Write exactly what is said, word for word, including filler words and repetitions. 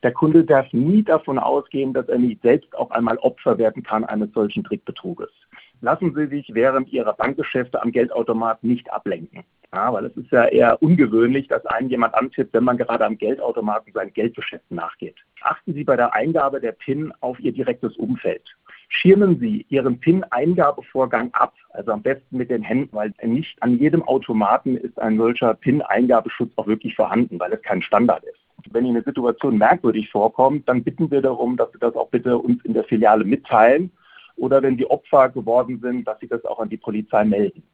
Der Kunde darf nie davon ausgehen, dass er nicht selbst auch einmal Opfer werden kann eines solchen Trickbetruges. Lassen Sie sich während Ihrer Bankgeschäfte am Geldautomat nicht ablenken. Ja, weil es ist ja eher ungewöhnlich, dass einen jemand antippt, wenn man gerade am Geldautomaten seinen Geldgeschäften nachgeht. Achten Sie bei der Eingabe der PIN auf Ihr direktes Umfeld. Schirmen Sie Ihren PIN-Eingabevorgang ab, also am besten mit den Händen, weil nicht an jedem Automaten ist ein solcher PIN-Eingabeschutz auch wirklich vorhanden, weil es kein Standard ist. Wenn Ihnen eine Situation merkwürdig vorkommt, dann bitten wir darum, dass Sie das auch bitte uns in der Filiale mitteilen oder wenn Sie Opfer geworden sind, dass Sie das auch an die Polizei melden.